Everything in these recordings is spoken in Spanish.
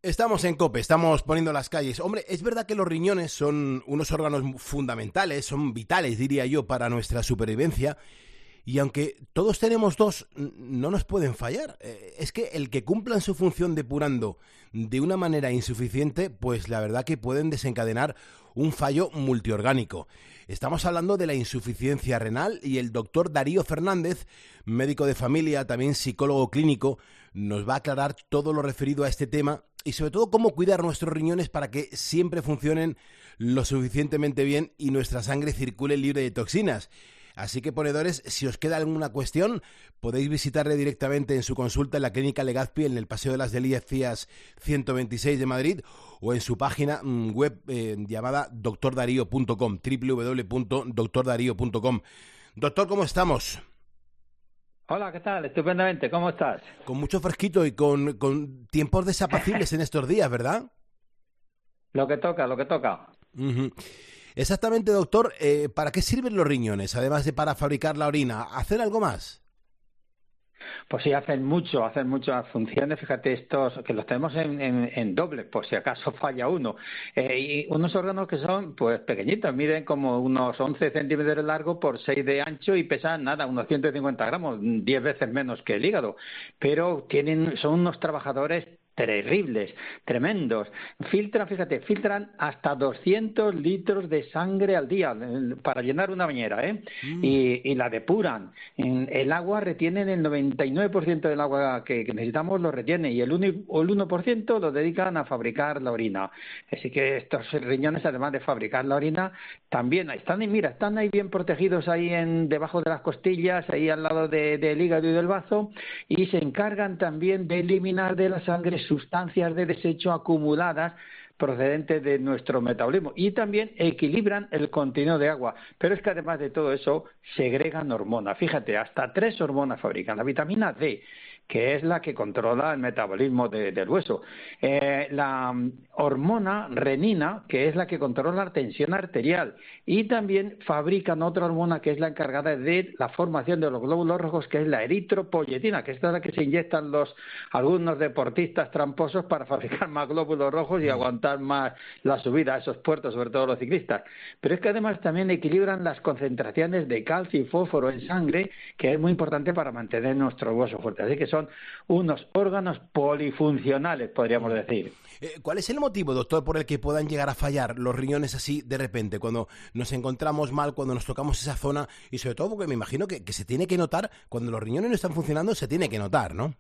Estamos en COPE, estamos poniendo las calles. Hombre, es verdad que los riñones son unos órganos fundamentales, son vitales, diría yo, para nuestra supervivencia. Y aunque todos tenemos dos, no nos pueden fallar. Es que el que cumplan su función depurando de una manera insuficiente, pues la verdad que pueden desencadenar un fallo multiorgánico. Estamos hablando de la insuficiencia renal y el doctor Darío Fernández, médico de familia, también psicólogo clínico, nos va a aclarar todo lo referido a este tema y sobre todo cómo cuidar nuestros riñones para que siempre funcionen lo suficientemente bien y nuestra sangre circule libre de toxinas. Así que, ponedores, si os queda alguna cuestión, podéis visitarle directamente en su consulta en la Clínica Legazpi, en el Paseo de las Delicias 126 de Madrid, o en su página web llamada doctordarío.com, www.doctordarío.com. Doctor, ¿cómo estamos? Hola, ¿qué tal? Estupendamente, ¿cómo estás? Con mucho fresquito y con tiempos desapacibles en estos días, ¿verdad? Lo que toca, lo que toca. Uh-huh. Exactamente, doctor, ¿para qué sirven los riñones, además de para fabricar la orina? ¿Hacen algo más? Pues sí, hacen muchas funciones. Fíjate, estos que los tenemos en doble, por si acaso falla uno. Y unos órganos que son pues pequeñitos, miden como unos 11 centímetros de largo por 6 de ancho y pesan nada, unos 150 gramos, 10 veces menos que el hígado. Pero son unos trabajadores terribles, tremendos. Filtran hasta 200 litros de sangre al día para llenar una bañera, y la depuran. El agua retienen el 99% del agua que necesitamos, lo retiene, y el 1% lo dedican a fabricar la orina. Así que estos riñones, además de fabricar la orina, también están ahí bien protegidos ahí debajo de las costillas, ahí al lado del hígado y del bazo, y se encargan también de eliminar de la sangre sustancias de desecho acumuladas procedentes de nuestro metabolismo, y también equilibran el contenido de agua. Pero es que además de todo eso segregan hormonas. Fíjate, hasta 3 hormonas fabrican. La vitamina D, que es la que controla el metabolismo del hueso. La hormona renina, que es la que controla la tensión arterial. Y también fabrican otra hormona que es la encargada de la formación de los glóbulos rojos, que es la eritropoyetina, que esta es la que se inyectan algunos deportistas tramposos para fabricar más glóbulos rojos y aguantar más la subida a esos puertos, sobre todo los ciclistas. Pero es que además también equilibran las concentraciones de calcio y fósforo en sangre, que es muy importante para mantener nuestros huesos fuertes. Así que son unos órganos polifuncionales, podríamos decir. ¿Cuál es el motivo, doctor, por el que puedan llegar a fallar los riñones así de repente, cuando nos encontramos mal, cuando nos tocamos esa zona? Y sobre todo porque me imagino que se tiene que notar, cuando los riñones no están funcionando, se tiene que notar, ¿no?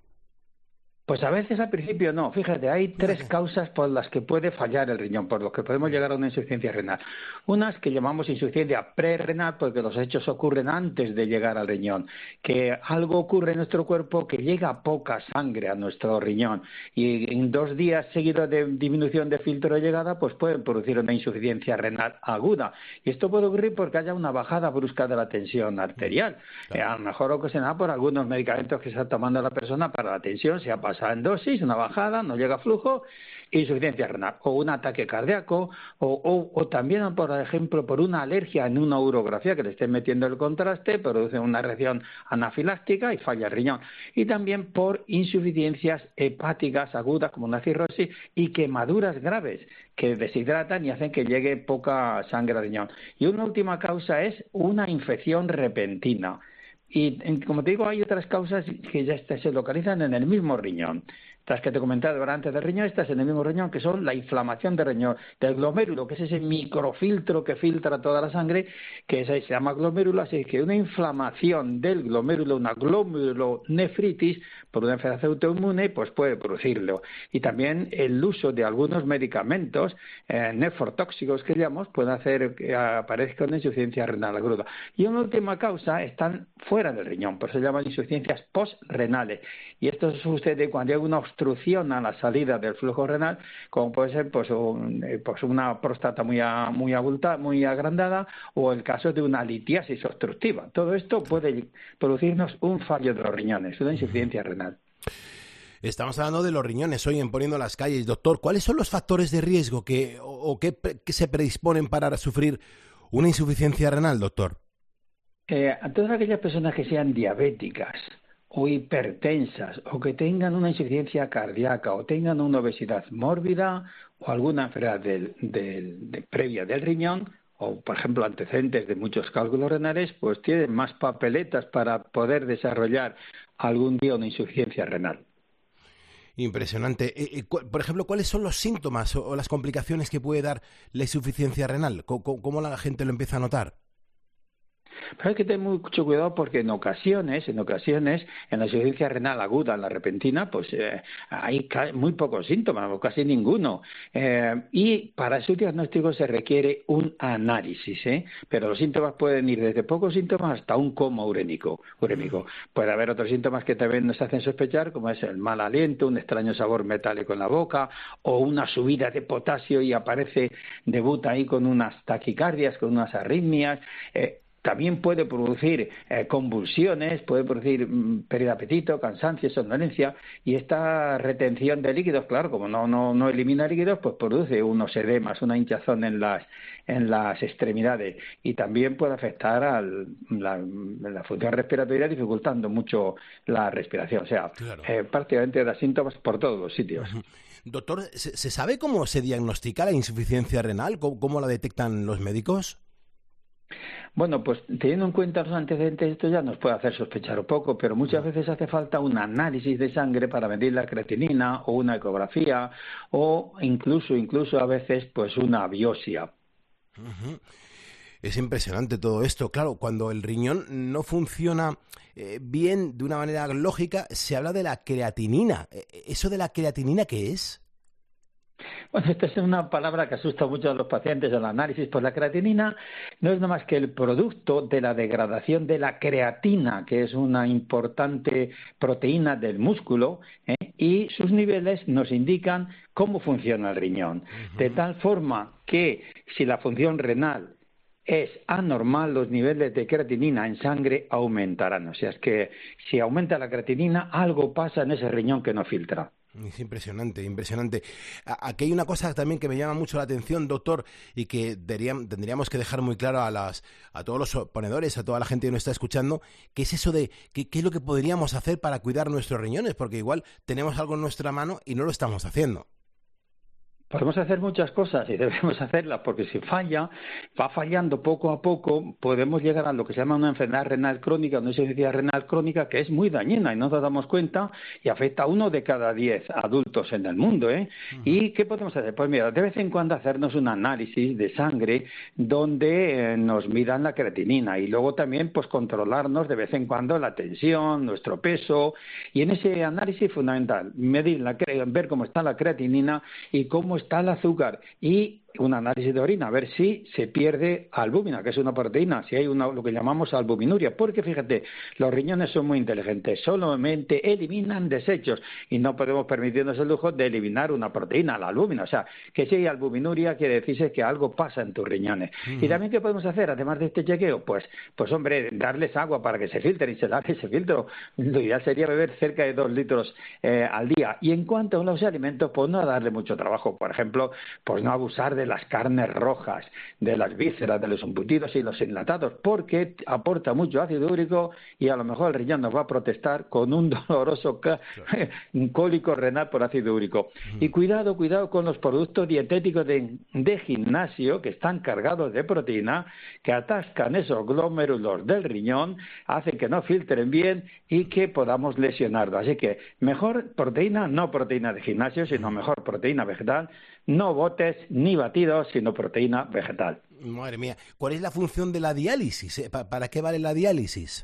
Pues a veces al principio no. Fíjate, hay 3 causas por las que puede fallar el riñón, por las que podemos llegar a una insuficiencia renal. Unas que llamamos insuficiencia prerrenal, porque los hechos ocurren antes de llegar al riñón, que algo ocurre en nuestro cuerpo que llega poca sangre a nuestro riñón, y en 2 días seguidos de disminución de filtro de llegada, pues pueden producir una insuficiencia renal aguda. Y esto puede ocurrir porque haya una bajada brusca de la tensión arterial. A lo mejor ocasionada por algunos medicamentos que está tomando la persona para la tensión, se ha pasado en dosis, una bajada, no llega flujo, insuficiencia renal, o un ataque cardíaco, o también, por ejemplo, por una alergia en una urografía que le estén metiendo el contraste, produce una reacción anafiláctica y falla el riñón. Y también por insuficiencias hepáticas agudas, como una cirrosis, y quemaduras graves que deshidratan y hacen que llegue poca sangre al riñón. Y una última causa es una infección repentina. Y, como te digo, hay otras causas que ya se localizan en el mismo riñón. Estas que te he comentado antes del riñón, estas en el mismo riñón, que son la inflamación del riñón, del glomérulo, que es ese microfiltro que filtra toda la sangre, que se llama glomérulo. Así que una inflamación del glomérulo, una glomurulonefritis, por una enfermedad autoinmune, pues puede producirlo. Y también el uso de algunos medicamentos nefrotóxicos que llamamos, puede hacer que aparezca una insuficiencia renal aguda. Y una última causa están fuera del riñón, por eso se llaman insuficiencias postrenales. Y esto sucede cuando hay una obstrucción a la salida del flujo renal, como puede ser pues una próstata muy abultada, muy agrandada, o el caso de una litiasis obstructiva. Todo esto puede producirnos un fallo de los riñones, una insuficiencia renal. Estamos hablando de los riñones hoy en Poniendo las Calles. Doctor, ¿cuáles son los factores de riesgo que se predisponen para sufrir una insuficiencia renal, doctor? A todas aquellas personas que sean diabéticas o hipertensas, o que tengan una insuficiencia cardíaca, o tengan una obesidad mórbida, o alguna enfermedad previa del riñón, o por ejemplo antecedentes de muchos cálculos renales, pues tienen más papeletas para poder desarrollar algún día una insuficiencia renal. Impresionante. Por ejemplo, ¿cuáles son los síntomas o las complicaciones que puede dar la insuficiencia renal? ¿Cómo la gente lo empieza a notar? Pero hay que tener mucho cuidado porque en ocasiones, en la insuficiencia renal aguda, en la repentina, pues hay muy pocos síntomas, o casi ninguno. Y para su diagnóstico se requiere un análisis, pero los síntomas pueden ir desde pocos síntomas hasta un coma urémico. Puede haber otros síntomas que también nos hacen sospechar, como es el mal aliento, un extraño sabor metálico en la boca, o una subida de potasio y debuta ahí con unas taquicardias, con unas arritmias. También puede producir convulsiones, puede producir pérdida de apetito, cansancio, somnolencia, y esta retención de líquidos, claro, como no elimina líquidos, pues produce unos edemas, una hinchazón en las extremidades, y también puede afectar a la función respiratoria, dificultando mucho la respiración. O sea, claro, prácticamente da síntomas por todos los sitios. Uh-huh. Doctor, ¿se sabe cómo se diagnostica la insuficiencia renal? ¿Cómo la detectan los médicos? Bueno, pues teniendo en cuenta los antecedentes, esto ya nos puede hacer sospechar un poco, pero muchas veces hace falta un análisis de sangre para medir la creatinina, o una ecografía, o incluso a veces pues una biopsia. Uh-huh. Es impresionante todo esto. Claro, cuando el riñón no funciona bien de una manera lógica, se habla de la creatinina. ¿Eso de la creatinina qué es? Bueno, esta es una palabra que asusta mucho a los pacientes del análisis. Pues la creatinina no es nada más que el producto de la degradación de la creatina, que es una importante proteína del músculo, y sus niveles nos indican cómo funciona el riñón. Uh-huh. De tal forma que si la función renal es anormal, los niveles de creatinina en sangre aumentarán. O sea, es que si aumenta la creatinina, algo pasa en ese riñón que no filtra. Es impresionante, impresionante. Aquí hay una cosa también que me llama mucho la atención, doctor, y que tendríamos que dejar muy claro a todos los ponedores, a toda la gente que nos está escuchando, que es eso de qué es lo que podríamos hacer para cuidar nuestros riñones, porque igual tenemos algo en nuestra mano y no lo estamos haciendo. Podemos hacer muchas cosas y debemos hacerlas, porque si va fallando poco a poco, podemos llegar a lo que se llama una enfermedad renal crónica, una insuficiencia renal crónica, que es muy dañina y no nos damos cuenta, y afecta a 1 de cada 10 adultos en el mundo. Uh-huh. ¿Y qué podemos hacer? Pues mira, de vez en cuando hacernos un análisis de sangre donde nos midan la creatinina, y luego también pues controlarnos de vez en cuando la tensión, nuestro peso, y en ese análisis fundamental, ver cómo está la creatinina y cómo está el azúcar, y un análisis de orina, a ver si se pierde albúmina, que es una proteína, si hay lo que llamamos albuminuria, porque fíjate, los riñones son muy inteligentes, solamente eliminan desechos y no podemos permitirnos el lujo de eliminar una proteína, la albúmina. O sea, que si hay albuminuria quiere decirse que algo pasa en tus riñones. Uh-huh. Y también, ¿qué podemos hacer además de este chequeo? Pues hombre, darles agua para que se filtren y se lave ese filtro. Lo ideal sería beber cerca de 2 litros al día. Y en cuanto a los alimentos, pues no darle mucho trabajo. Por ejemplo, pues no abusar de las carnes rojas, de las vísceras, de los embutidos y los enlatados, porque aporta mucho ácido úrico y a lo mejor el riñón nos va a protestar con un doloroso cólico renal por ácido úrico. Y cuidado con los productos dietéticos de gimnasio, que están cargados de proteína, que atascan esos glomérulos del riñón, hacen que no filtren bien y que podamos lesionarlo. Así que mejor proteína, no proteína de gimnasio, sino mejor proteína vegetal. No botes ni batidos, sino proteína vegetal. Madre mía, ¿cuál es la función de la diálisis? ¿Para qué vale la diálisis?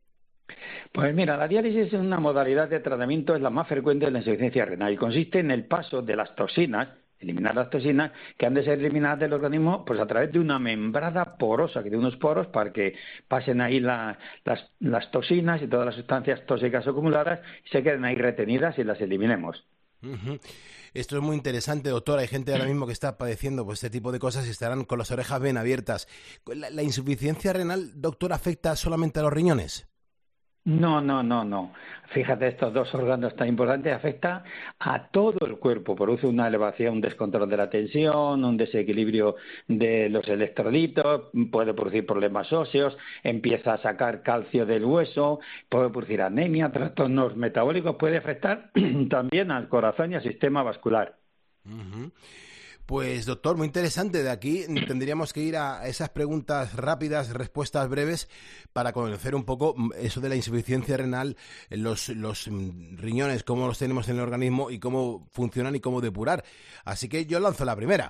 Pues mira, la diálisis es una modalidad de tratamiento, es la más frecuente en la insuficiencia renal y consiste en el paso de las toxinas, eliminar las toxinas que han de ser eliminadas del organismo, pues a través de una membrana porosa, que tiene unos poros para que pasen ahí las toxinas y todas las sustancias tóxicas acumuladas y se queden ahí retenidas y las eliminemos. Uh-huh. Esto es muy interesante, doctor. Hay gente ahora mismo que está padeciendo pues, este tipo de cosas y estarán con las orejas bien abiertas. ¿La insuficiencia renal, doctor, afecta solamente a los riñones? No, no, no, no. Fíjate, estos dos órganos tan importantes afecta a todo el cuerpo. Produce una elevación, un descontrol de la tensión, un desequilibrio de los electrolitos, puede producir problemas óseos, empieza a sacar calcio del hueso, puede producir anemia, trastornos metabólicos, puede afectar también al corazón y al sistema vascular. Ujú. Pues doctor, muy interesante. De aquí tendríamos que ir a esas preguntas rápidas, respuestas breves, para conocer un poco eso de la insuficiencia renal, los riñones, cómo los tenemos en el organismo y cómo funcionan y cómo depurar. Así que yo lanzo la primera.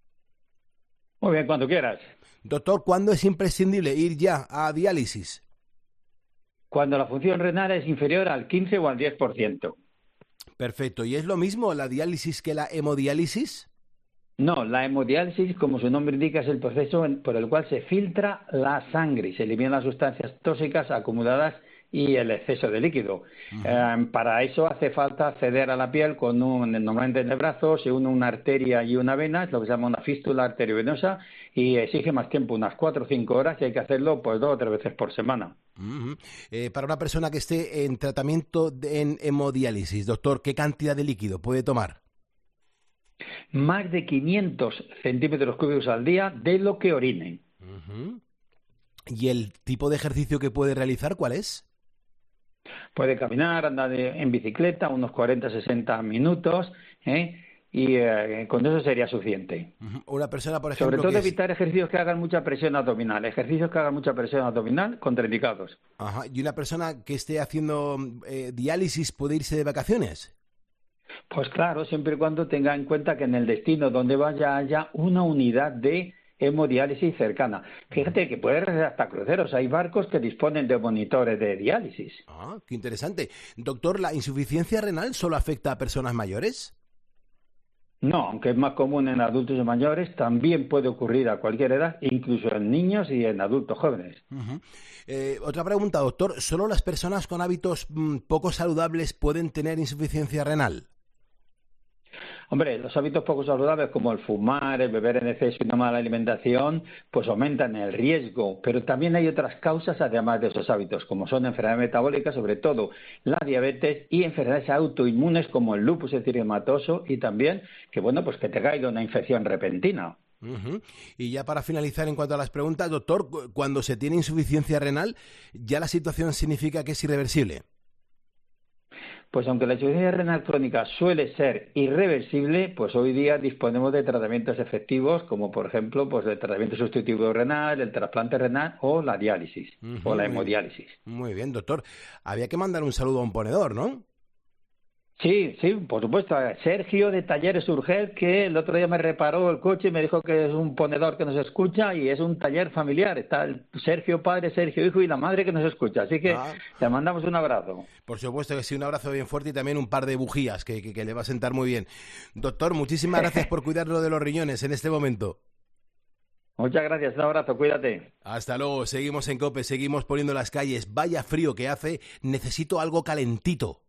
Muy bien, cuando quieras. Doctor, ¿cuándo es imprescindible ir ya a diálisis? Cuando la función renal es inferior al 15 o al 10%. Perfecto. ¿Y es lo mismo la diálisis que la hemodiálisis? No, la hemodiálisis, como su nombre indica, es el proceso por el cual se filtra la sangre y se eliminan las sustancias tóxicas acumuladas y el exceso de líquido. Para eso hace falta acceder a la piel normalmente en el brazo, se une una arteria y una vena, es lo que se llama una fístula arteriovenosa, y exige más tiempo, unas 4 o 5 horas, y hay que hacerlo pues 2 o 3 veces por semana. Para una persona que esté en tratamiento en hemodiálisis, doctor, ¿qué cantidad de líquido puede tomar? Más de 500 centímetros cúbicos al día de lo que orinen. ¿Y el tipo de ejercicio que puede realizar cuál es? Puede caminar, andar en bicicleta unos 40-60 minutos, y con eso sería suficiente. Una persona, por ejemplo, sobre todo evitar ejercicios que hagan mucha presión abdominal. Ejercicios que hagan mucha presión abdominal, contraindicados. Ajá. ¿Y una persona que esté haciendo diálisis puede irse de vacaciones? Pues claro, siempre y cuando tenga en cuenta que en el destino donde vaya haya una unidad de hemodiálisis cercana. Fíjate que puede realizar hasta cruceros. Hay barcos que disponen de monitores de diálisis. Ah, qué interesante. Doctor, ¿la insuficiencia renal solo afecta a personas mayores? No, aunque es más común en adultos y mayores, también puede ocurrir a cualquier edad, incluso en niños y en adultos jóvenes. Otra pregunta, doctor. ¿Solo las personas con hábitos poco saludables pueden tener insuficiencia renal? Hombre, los hábitos poco saludables como el fumar, el beber en exceso y una mala alimentación, pues aumentan el riesgo. Pero también hay otras causas además de esos hábitos, como son enfermedades metabólicas, sobre todo la diabetes, y enfermedades autoinmunes como el lupus eritematoso, y también que que te caiga una infección repentina. Y ya para finalizar, en cuanto a las preguntas, doctor, cuando se tiene insuficiencia renal, ¿ya la situación significa que es irreversible? Pues aunque la insuficiencia renal crónica suele ser irreversible, pues hoy día disponemos de tratamientos efectivos, como por ejemplo pues el tratamiento sustitutivo renal, el trasplante renal o la diálisis o la hemodiálisis. Muy bien, doctor. Había que mandar un saludo a un ponedor, ¿no? Sí, sí, por supuesto. Sergio de Talleres Urgel, que el otro día me reparó el coche y me dijo que es un ponedor que nos escucha y es un taller familiar. Está el Sergio padre, Sergio hijo y la madre que nos escucha. Así que le mandamos un abrazo. Por supuesto que sí, un abrazo bien fuerte y también un par de bujías que le va a sentar muy bien. Doctor, muchísimas gracias por cuidarlo de los riñones en este momento. Muchas gracias, un abrazo, cuídate. Hasta luego, seguimos en COPE, seguimos poniendo las calles. Vaya frío que hace, necesito algo calentito.